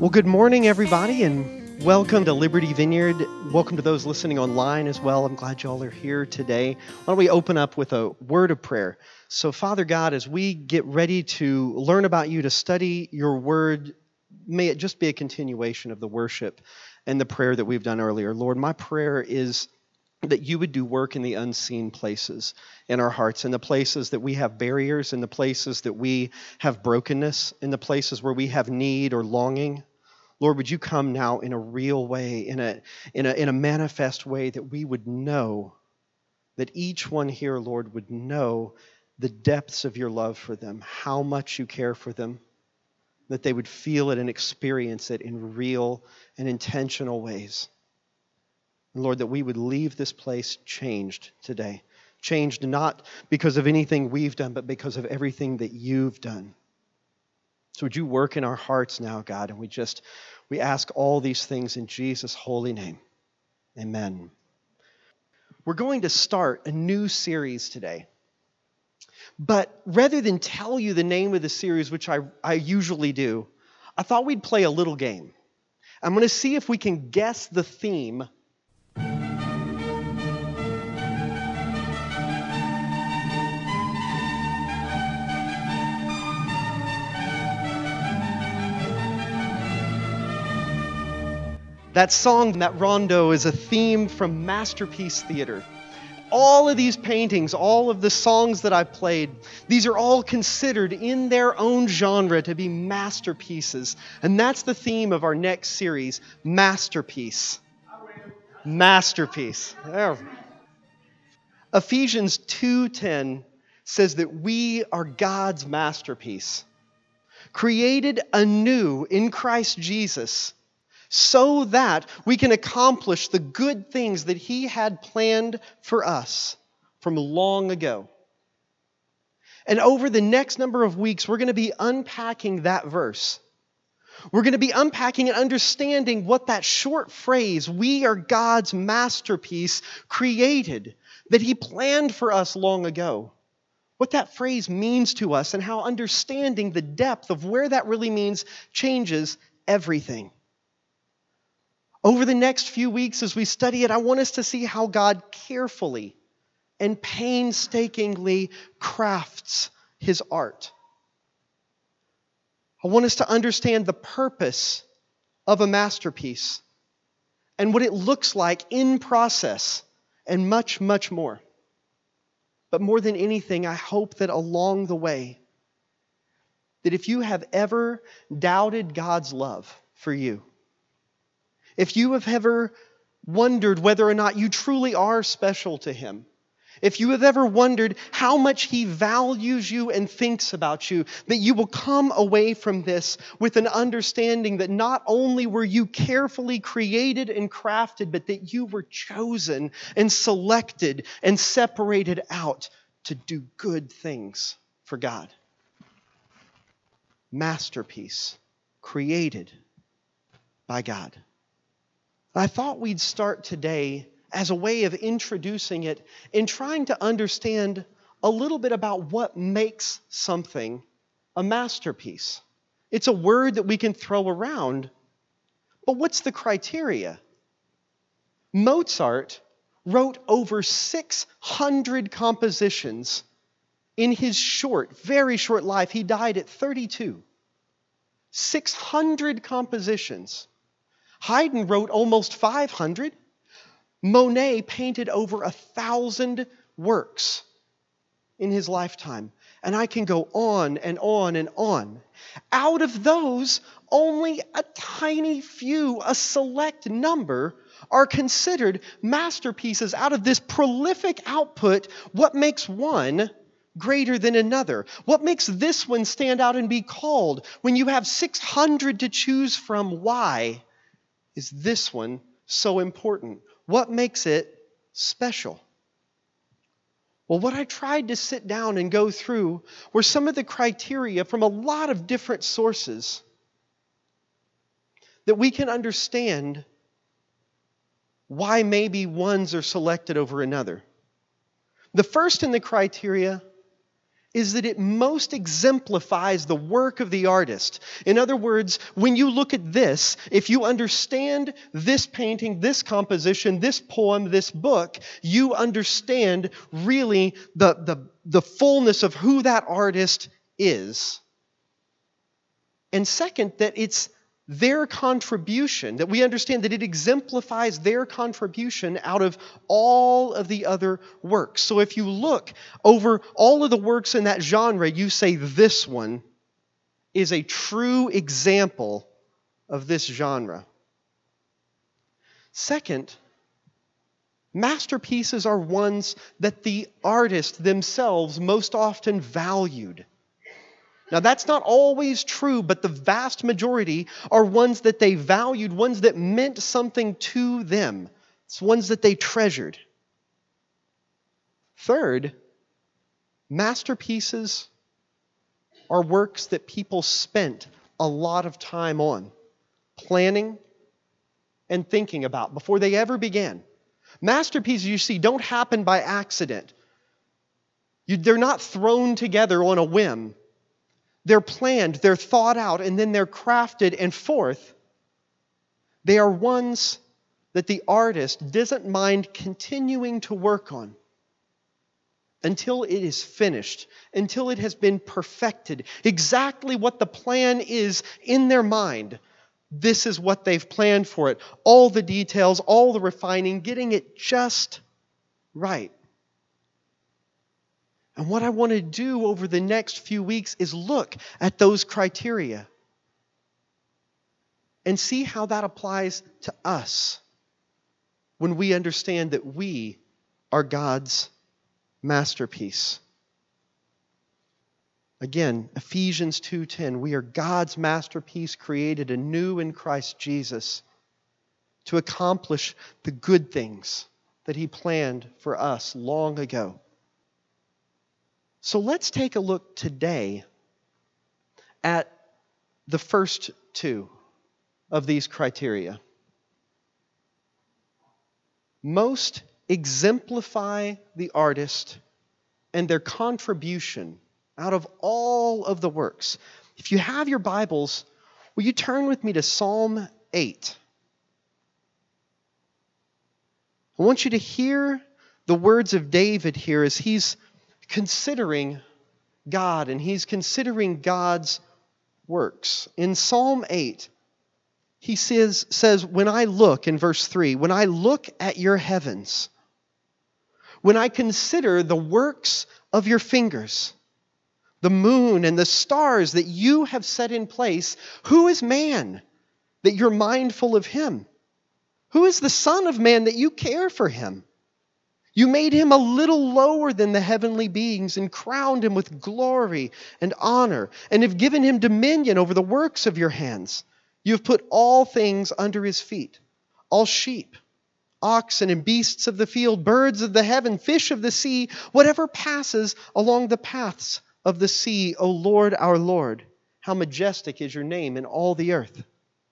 Well, good morning, everybody, and welcome to Liberty Vineyard. Welcome to those listening online as well. I'm glad y'all are here today. Why don't we open up with a word of prayer? So, Father God, as we get ready to learn about you, to study your word, may it just be a continuation of the worship and the prayer that we've done earlier. Lord, my prayer is that you would do work in the unseen places in our hearts, in the places that we have barriers, in the places that we have brokenness, in the places where we have need or longing. Lord, would you come now in a real way, in a manifest way, that we would know, that each one here, Lord, would know the depths of your love for them, how much you care for them, that they would feel it and experience it in real and intentional ways. And Lord, that we would leave this place changed today. Changed not because of anything we've done, but because of everything that you've done. So would you work in our hearts now, God, and we ask all these things in Jesus' holy name. Amen. We're going to start a new series today. But rather than tell you the name of the series, which I usually do, I thought we'd play a little game. I'm going to see if we can guess the theme. That song, that rondo, is a theme from Masterpiece Theater. All of these paintings, all of the songs that I've played, these are all considered in their own genre to be masterpieces. And that's the theme of our next series, Masterpiece. Masterpiece. There. Ephesians 2:10 says that we are God's masterpiece, created anew in Christ Jesus, so that we can accomplish the good things that He had planned for us from long ago. And over the next number of weeks, we're going to be unpacking that verse. We're going to be unpacking and understanding what that short phrase, we are God's masterpiece, created, that He planned for us long ago, what that phrase means to us, and how understanding the depth of where that really means changes everything. Over the next few weeks as we study it, I want us to see how God carefully and painstakingly crafts His art. I want us to understand the purpose of a masterpiece and what it looks like in process and much, much more. But more than anything, I hope that along the way, that if you have ever doubted God's love for you, if you have ever wondered whether or not you truly are special to Him, if you have ever wondered how much He values you and thinks about you, that you will come away from this with an understanding that not only were you carefully created and crafted, but that you were chosen and selected and separated out to do good things for God. Masterpiece, created by God. I thought we'd start today as a way of introducing it and trying to understand a little bit about what makes something a masterpiece. It's a word that we can throw around, but what's the criteria? Mozart wrote over 600 compositions in his very short life. He died at 32. 600 compositions. Haydn wrote almost 500. Monet painted over 1,000 works in his lifetime. And I can go on and on and on. Out of those, only a tiny few, a select number, are considered masterpieces. Out of this prolific output, what makes one greater than another? What makes this one stand out and be called? When you have 600 to choose from, why is this one so important? What makes it special? Well, what I tried to sit down and go through were some of the criteria from a lot of different sources that we can understand why maybe ones are selected over another. The first in the criteria is that it most exemplifies the work of the artist. In other words, when you look at this, if you understand this painting, this composition, this poem, this book, you understand really the fullness of who that artist is. And second, that it's their contribution, that we understand that it exemplifies their contribution out of all of the other works. So if you look over all of the works in that genre, you say this one is a true example of this genre. Second, masterpieces are ones that the artist themselves most often valued. Now, that's not always true, but the vast majority are ones that they valued, ones that meant something to them. It's ones that they treasured. Third, masterpieces are works that people spent a lot of time on, planning and thinking about before they ever began. Masterpieces, you see, don't happen by accident. They're not thrown together on a whim. They're planned, they're thought out, and then they're crafted. And fourth, they are ones that the artist doesn't mind continuing to work on until it is finished, until it has been perfected. Exactly what the plan is in their mind. This is what they've planned for it. All the details, all the refining, getting it just right. And what I want to do over the next few weeks is look at those criteria and see how that applies to us when we understand that we are God's masterpiece. Again, Ephesians 2:10, we are God's masterpiece created anew in Christ Jesus to accomplish the good things that He planned for us long ago. So let's take a look today at the first two of these criteria. Most exemplify the artist and their contribution out of all of the works. If you have your Bibles, will you turn with me to Psalm 8? I want you to hear the words of David here as he's considering God and he's considering God's works. In Psalm 8, he says, when I look, in verse 3, when I look at your heavens, when I consider the works of your fingers, the moon and the stars that you have set in place, who is man that you're mindful of him? Who is the Son of Man that you care for him? You made him a little lower than the heavenly beings and crowned him with glory and honor and have given him dominion over the works of your hands. You have put all things under his feet, all sheep, oxen and beasts of the field, birds of the heaven, fish of the sea, whatever passes along the paths of the sea, O Lord, our Lord. How majestic is your name in all the earth.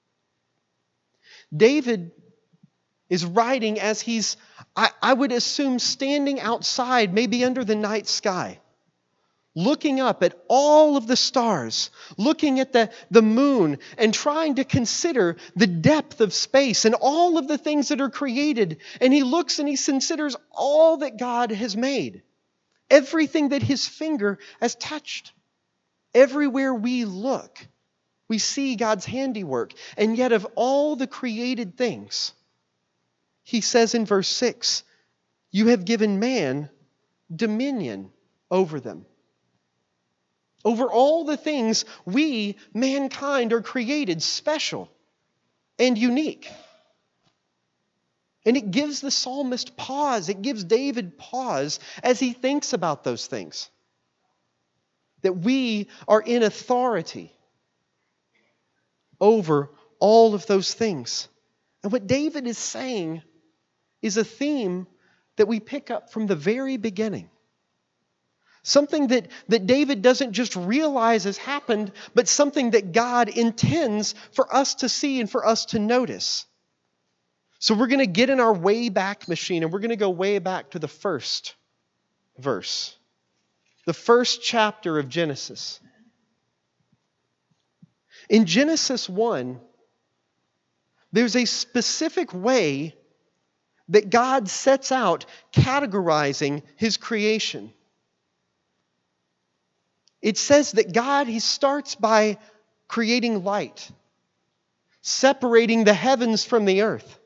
David is writing as he's, I would assume, standing outside, maybe under the night sky, looking up at all of the stars, looking at the moon, and trying to consider the depth of space and all of the things that are created. And he looks and he considers all that God has made, everything that his finger has touched. Everywhere we look, we see God's handiwork. And yet of all the created things, he says in verse 6, you have given man dominion over them. Over all the things we, mankind, are created special and unique. And it gives the psalmist pause. It gives David pause as he thinks about those things. That we are in authority over all of those things. And what David is saying is a theme that we pick up from the very beginning. Something that David doesn't just realize has happened, but something that God intends for us to see and for us to notice. So we're going to get in our way back machine and we're going to go way back to the first verse. the first chapter of Genesis. In Genesis 1, there's a specific way that God sets out categorizing His creation. It says that God, He starts by creating light, separating the heavens from the earth.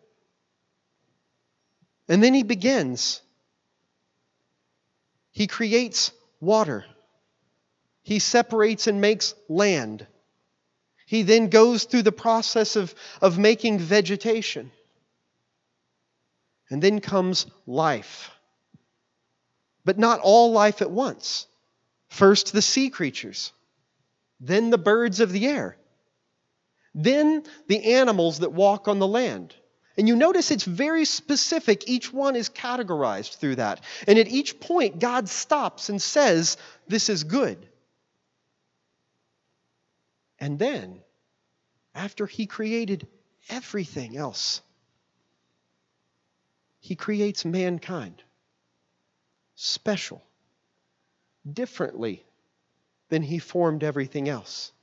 And then He begins. He creates water. He separates and makes land. He then goes through the process of making vegetation. And then comes life. But not all life at once. First the sea creatures. Then the birds of the air. Then the animals that walk on the land. And you notice it's very specific. Each one is categorized through that. And at each point, God stops and says, this is good. And then, after He created everything else, He creates mankind. Special. Differently than He formed everything else.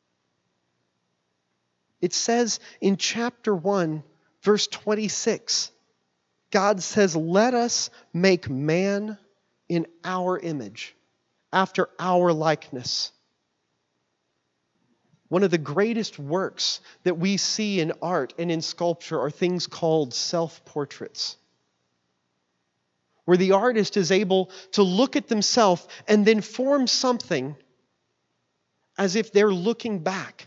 It says in chapter 1, verse 26, God says, let us make man in our image, after our likeness. One of the greatest works that we see in art and in sculpture are things called self-portraits, where the artist is able to look at themselves and then form something as if they're looking back.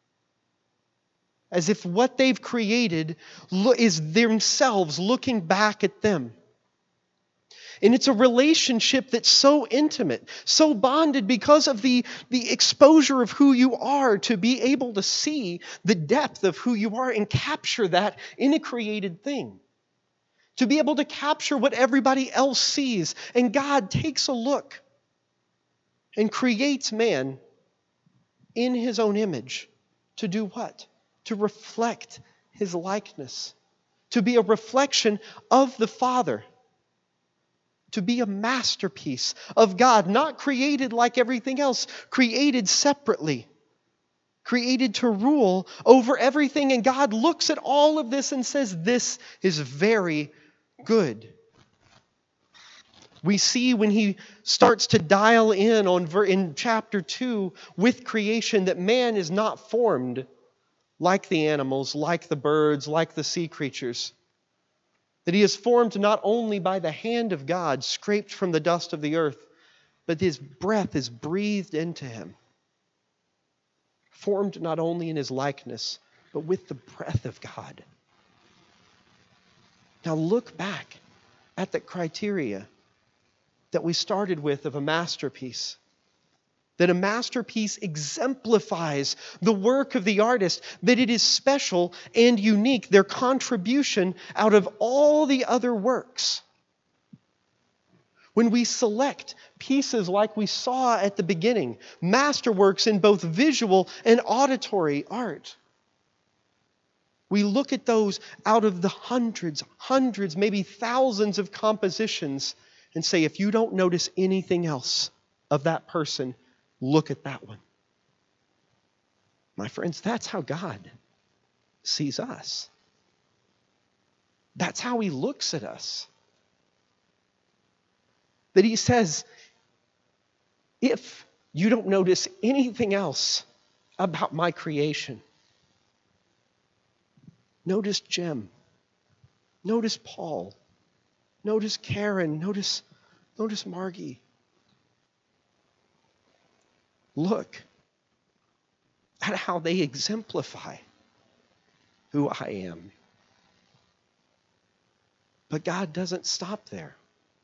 As if what they've created is themselves looking back at them. And it's a relationship that's so intimate, so bonded because of the exposure of who you are, to be able to see the depth of who you are and capture that in a created thing. To be able to capture what everybody else sees. And God takes a look and creates man in His own image. To do what? To reflect His likeness. To be a reflection of the Father. To be a masterpiece of God. Not created like everything else. Created separately. Created to rule over everything. And God looks at all of this and says, this is very good. We see when He starts to dial in chapter 2 with creation that man is not formed like the animals, like the birds, like the sea creatures. That he is formed not only by the hand of God, scraped from the dust of the earth, but His breath is breathed into him. Formed not only in His likeness, but with the breath of God. Now look back at the criteria that we started with of a masterpiece. That a masterpiece exemplifies the work of the artist, that it is special and unique, their contribution out of all the other works. When we select pieces like we saw at the beginning, masterworks in both visual and auditory art, we look at those out of the hundreds, maybe thousands of compositions and say, if you don't notice anything else of that person, look at that one. My friends, that's how God sees us. That's how He looks at us. That He says, if you don't notice anything else about my creation, notice Jim, notice Paul, notice Karen, notice Margie. Look at how they exemplify who I am. But God doesn't stop there.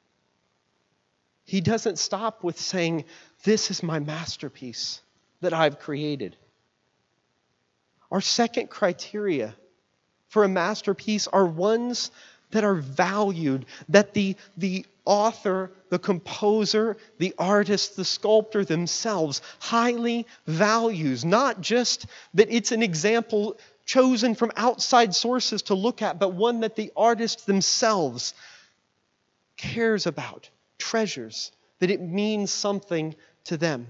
He doesn't stop with saying, this is my masterpiece that I've created. Our second criteria for a masterpiece are ones that are valued, that the author, the composer, the artist, the sculptor themselves highly values. Not just that it's an example chosen from outside sources to look at, but one that the artist themselves cares about, treasures, that it means something to them.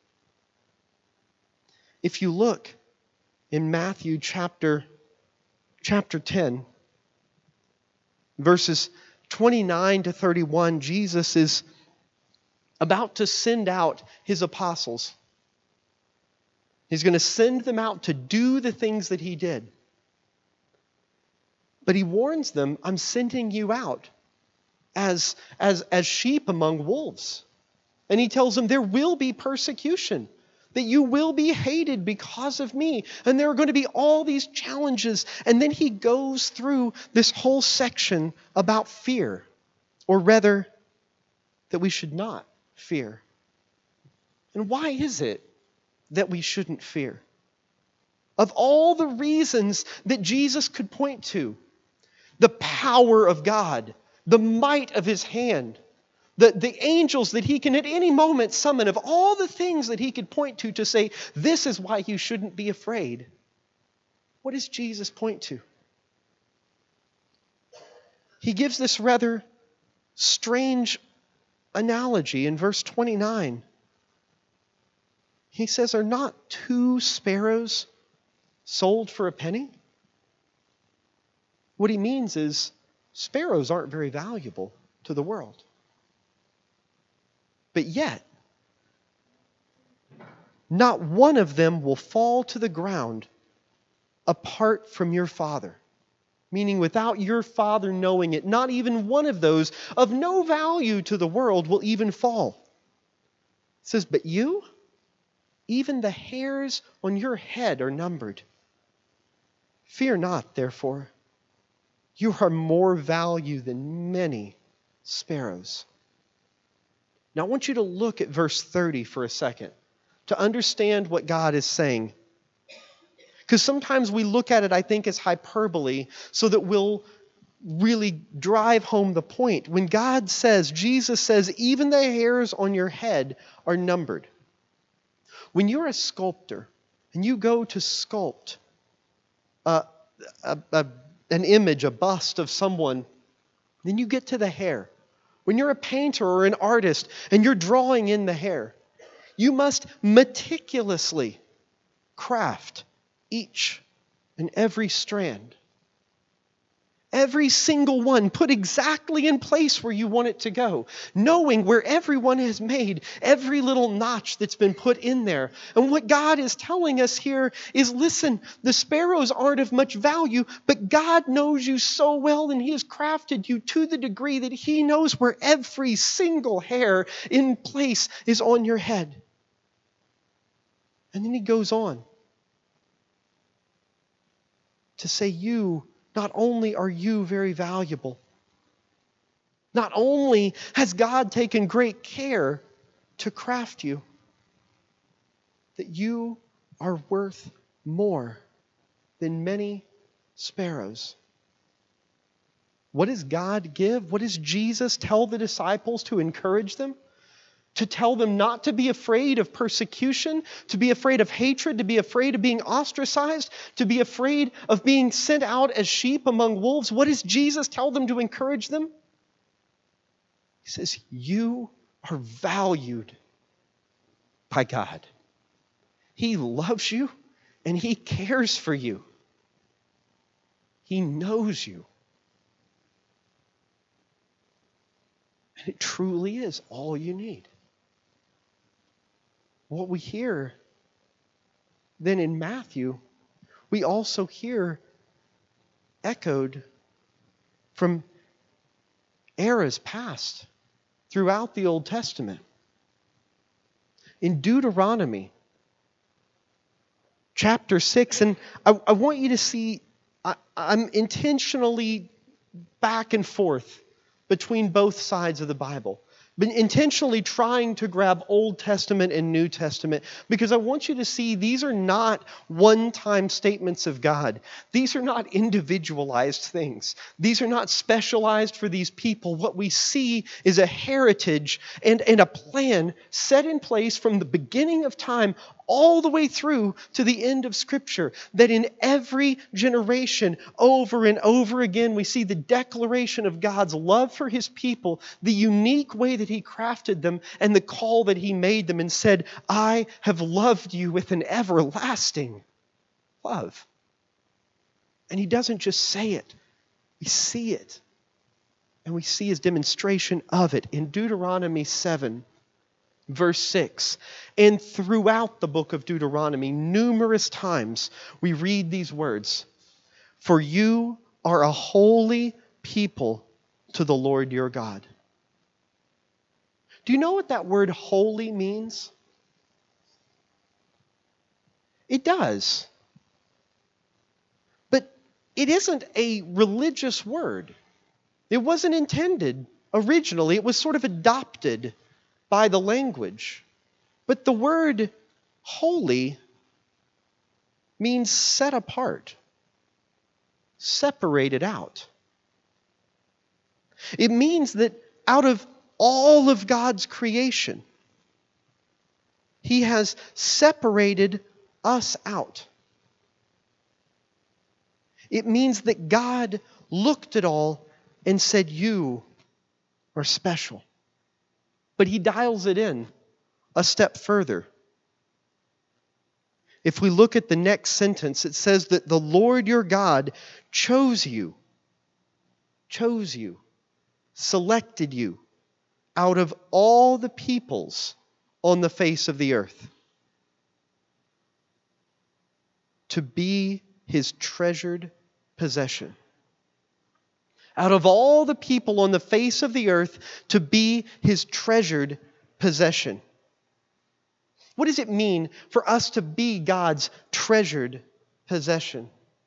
If you look in Matthew chapter 10, verses 29 to 31, Jesus is about to send out his apostles. He's going to send them out to do the things that he did. But he warns them, I'm sending you out as sheep among wolves. And he tells them there will be persecution, that you will be hated because of me. And there are going to be all these challenges. And then he goes through this whole section about fear, or rather, that we should not fear. And why is it that we shouldn't fear? Of all the reasons that Jesus could point to, the power of God, the might of his hand, the angels that he can at any moment summon, of all the things that he could point to say, this is why you shouldn't be afraid. What does Jesus point to? He gives this rather strange analogy in verse 29. He says, are not 2 sparrows sold for a penny? What he means is sparrows aren't very valuable to the world. But yet, not one of them will fall to the ground apart from your Father. Meaning without your Father knowing it, not even one of those of no value to the world will even fall. It says, but you, even the hairs on your head are numbered. Fear not, therefore. You are more value than many sparrows. Now I want you to look at verse 30 for a second to understand what God is saying. Because sometimes we look at it, I think, as hyperbole so that we'll really drive home the point. When God says, Jesus says, even the hairs on your head are numbered. When you're a sculptor and you go to sculpt an image, a bust of someone, then you get to the hair. When you're a painter or an artist and you're drawing in the hair, you must meticulously craft each and every strand. Every single one put exactly in place where you want it to go, knowing where everyone has made every little notch that's been put in there. And what God is telling us here is, listen, the sparrows aren't of much value, but God knows you so well and he has crafted you to the degree that he knows where every single hair in place is on your head. And then he goes on to say, not only are you very valuable, not only has God taken great care to craft you, that you are worth more than many sparrows. What does God give? What does Jesus tell the disciples to encourage them? To tell them not to be afraid of persecution, to be afraid of hatred, to be afraid of being ostracized, to be afraid of being sent out as sheep among wolves. What does Jesus tell them to encourage them? He says, you are valued by God. He loves you and he cares for you. He knows you. And it truly is all you need. What we hear then in Matthew, we also hear echoed from eras past throughout the Old Testament. In Deuteronomy chapter 6, and I want you to see, I'm intentionally back and forth between both sides of the Bible. Been intentionally trying to grab Old Testament and New Testament because I want you to see these are not one-time statements of God. These are not individualized things. These are not specialized for these people. What we see is a heritage and a plan set in place from the beginning of time all the way through to the end of Scripture, that in every generation, over and over again, we see the declaration of God's love for His people, the unique way that He crafted them, and the call that He made them and said, I have loved you with an everlasting love. And He doesn't just say it, we see it. And we see His demonstration of it in Deuteronomy 7, verse 6. And throughout the book of Deuteronomy, numerous times we read these words, for you are a holy people to the Lord your God. Do you know what that word holy means? It does. But it isn't a religious word. It wasn't intended originally. It was sort of adopted by the language. But the word holy means set apart, separated out. It means that out of all of God's creation, He has separated us out. It means that God looked at all and said, you are special. But He dials it in a step further. If we look at the next sentence, it says that the Lord your God chose you, selected you out of all the peoples on the face of the earth to be His treasured possession. Out of all the people on the face of the earth to be His treasured possession. What does it mean for us to be God's treasured possession?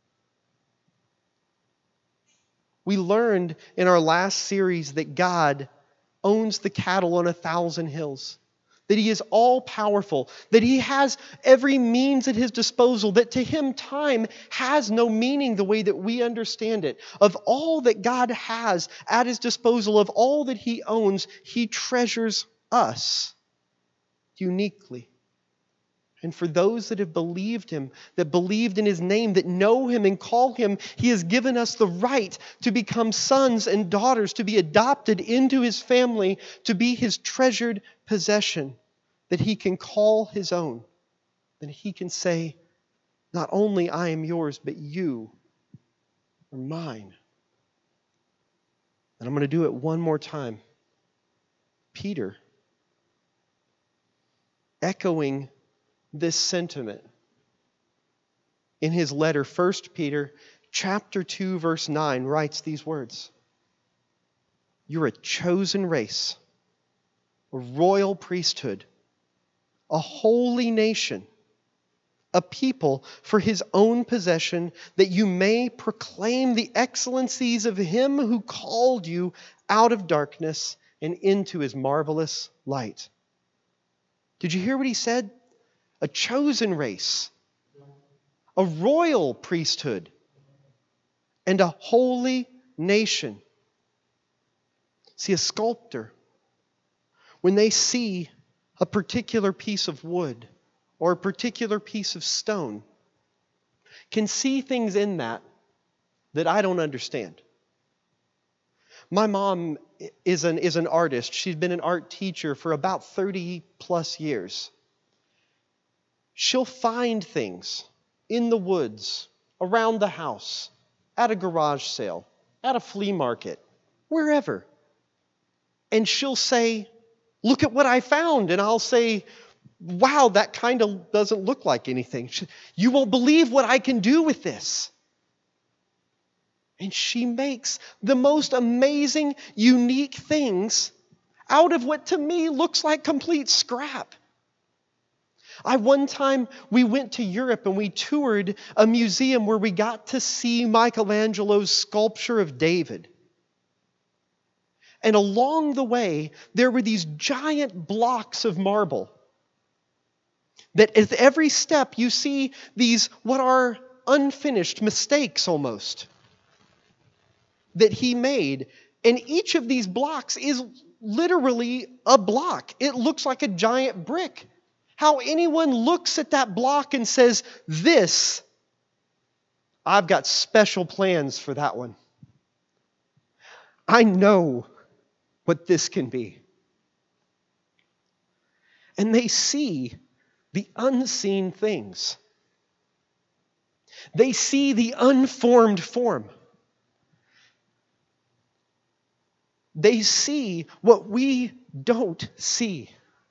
We learned in our last series that God owns the cattle on 1,000 hills. That He is all-powerful, that He has every means at His disposal, that to Him time has no meaning the way that we understand it. Of all that God has at His disposal, of all that He owns, He treasures us uniquely. And for those that have believed Him, that believed in His name, that know Him and call Him, He has given us the right to become sons and daughters, to be adopted into His family, to be His treasured possession, that He can call His own. That He can say, not only I am yours, but you are mine. And I'm going to do it one more time. Peter, echoing this sentiment in his letter, 1 Peter chapter 2, verse 9, writes these words. You're a chosen race, a royal priesthood, a holy nation, a people for His own possession, that you may proclaim the excellencies of Him who called you out of darkness and into His marvelous light. Did you hear what he said? A chosen race, a royal priesthood, and a holy nation. See, a sculptor, when they see a particular piece of wood or a particular piece of stone, can see things in that I don't understand. My mom is an artist. She's been an art teacher for about 30 plus years. She'll find things in the woods, around the house, at a garage sale, at a flea market, wherever. And she'll say, look at what I found. And I'll say, wow, that kind of doesn't look like anything. You won't believe what I can do with this. And she makes the most amazing, unique things out of what to me looks like complete scrap. One time we went to Europe and we toured a museum where we got to see Michelangelo's sculpture of David. And along the way, there were these giant blocks of marble that at every step you see these what are unfinished mistakes almost that he made. And each of these blocks is literally a block. It looks like a giant brick. How anyone looks at that block and says, this, I've got special plans for that one. I know what this can be. And they see the unseen things. They see the unformed form. They see what we don't see.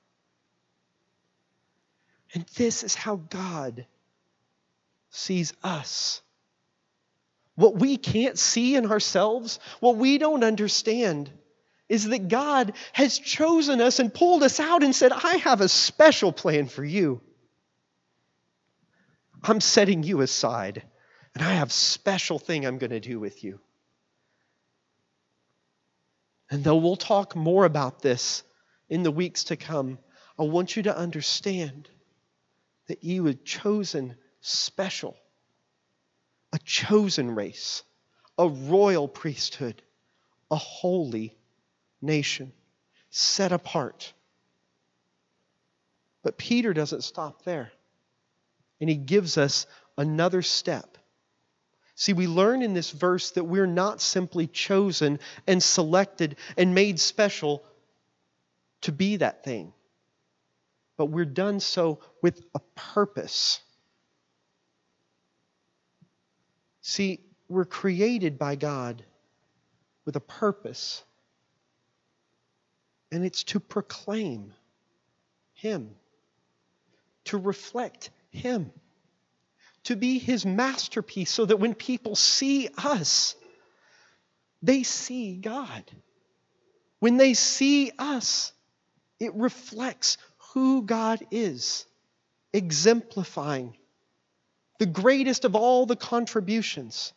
And this is how God sees us. What we can't see in ourselves, what we don't understand, is that God has chosen us and pulled us out and said, I have a special plan for you. I'm setting you aside, and I have a special thing I'm going to do with you. And though we'll talk more about this in the weeks to come, I want you to understand that you were chosen special, a chosen race, a royal priesthood, a holy nation, set apart. But Peter doesn't stop there. And he gives us another step. See, we learn in this verse that we're not simply chosen and selected and made special to be that thing, but we're done so with a purpose. See, we're created by God with a purpose, and it's to proclaim Him, to reflect Him, to be His masterpiece so that when people see us, they see God. When they see us, it reflects who God is, exemplifying the greatest of all the contributions.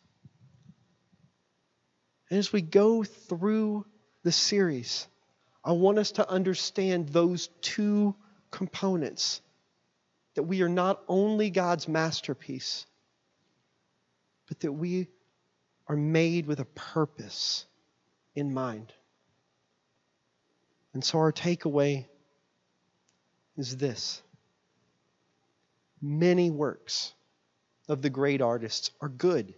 And as we go through the series, I want us to understand those two components. That we are not only God's masterpiece, but that we are made with a purpose in mind. And so our takeaway is this. Many works of the great artists are good,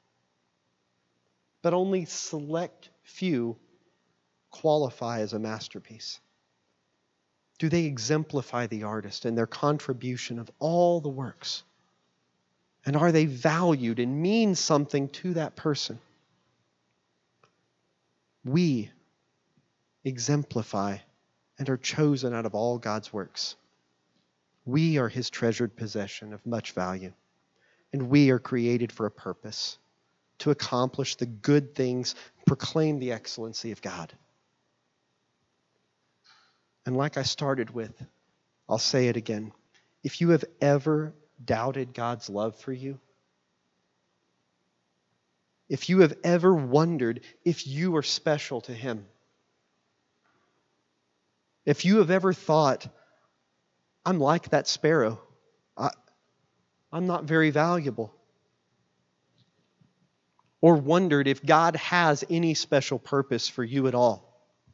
but only select few qualify as a masterpiece. Do they exemplify the artist and their contribution of all the works? And are they valued and mean something to that person? We exemplify and are chosen out of all God's works. We are His treasured possession of much value. And we are created for a purpose, to accomplish the good things, proclaim the excellency of God. And like I started with, I'll say it again. If you have ever doubted God's love for you, if you have ever wondered if you are special to Him, if you have ever thought, I'm like that sparrow, I'm not very valuable, or wondered if God has any special purpose for you at all,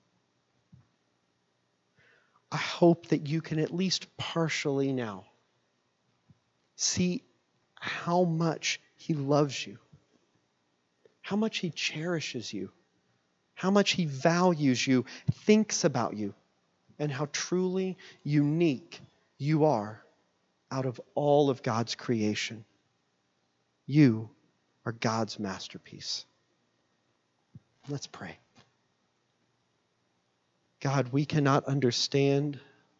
I hope that you can at least partially now see how much He loves you, how much He cherishes you, how much He values you, thinks about you, and how truly unique you are out of all of God's creation. You are God's masterpiece. Let's pray. God, we cannot understand,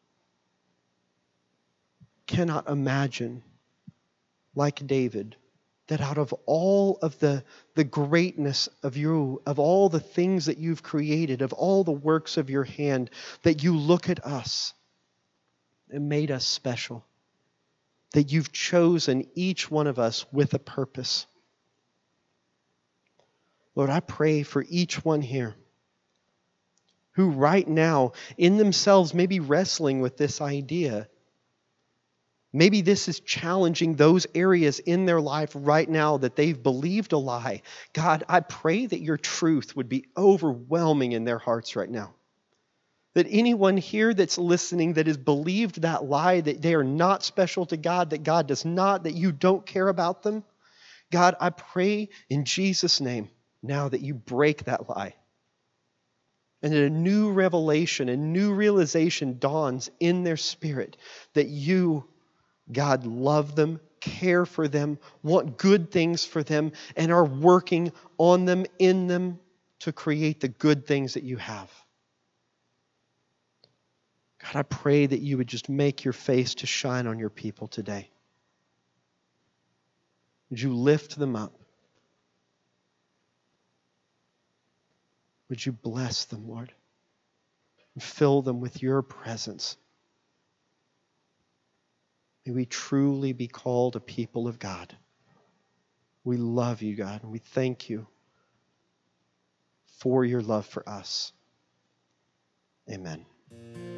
cannot imagine, like David, that out of all of the greatness of you, of all the things that you've created, of all the works of your hand, that you look at us and made us special, that you've chosen each one of us with a purpose. Lord, I pray for each one here who right now in themselves may be wrestling with this idea. Maybe this is challenging those areas in their life right now that they've believed a lie. God, I pray that your truth would be overwhelming in their hearts right now. That anyone here that's listening that has believed that lie, that they are not special to God, that God does not, that you don't care about them, God, I pray in Jesus' name now that you break that lie. And that a new revelation, a new realization dawns in their spirit that you, God, love them, care for them, want good things for them, and are working on them, in them, to create the good things that you have. God, I pray that you would just make your face to shine on your people today. Would you lift them up? Would you bless them, Lord? And fill them with your presence. May we truly be called a people of God. We love you, God, and we thank you for your love for us. Amen.